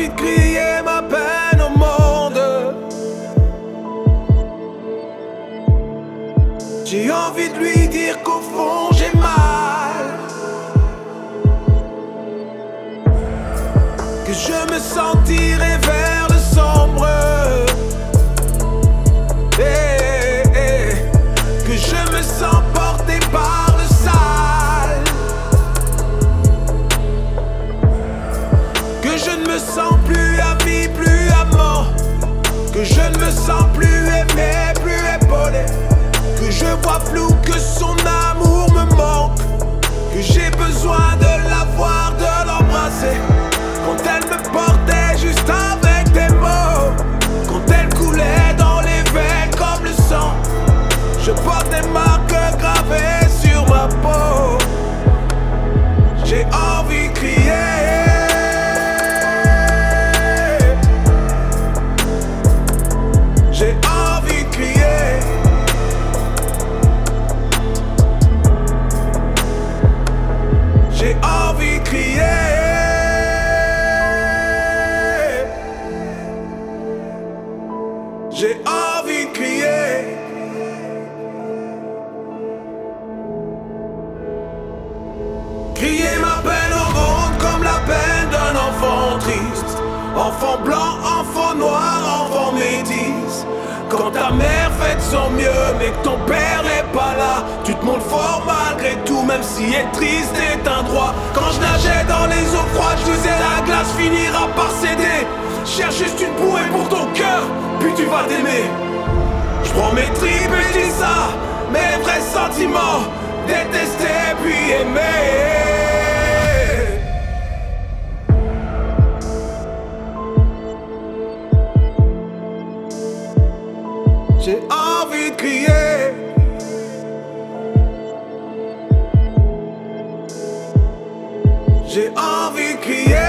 envie de crier ma peine au monde. J'ai envie de lui dire qu'au fond j'ai mal, que je me sens tiré vers le sombre, que je me sens porté par le sale, que je ne me sens plus ami, plus amant, que je ne me sens plus aimé, plus épaulé, que je vois flou, que son amour me manque, que j'ai besoin de la voir, de l'embrasser. Quand elle me portait juste avec des mots, quand elle coulait dans les veines comme le sang, je porte des marques gravées sur ma peau. J'ai envie de crier, j'ai envie de crier, j'ai envie de crier, j'ai envie de crier. Crier ma peine au monde comme la peine d'un enfant triste, enfant blanc, enfant noir, enfant métis. Quand ta mère fait de son mieux mais que ton père n'est pas là, tu te montres fort malgré tout, même si être triste est un droit. Quand je nageais dans les eaux froides, je disais la glace finira par céder. Cherche juste une bouée pour ton cœur, puis tu vas t'aimer. Je prends mes tripes et je dis ça, mes vrais sentiments, détester puis aimer. J'ai envie de crier, j'ai envie de crier.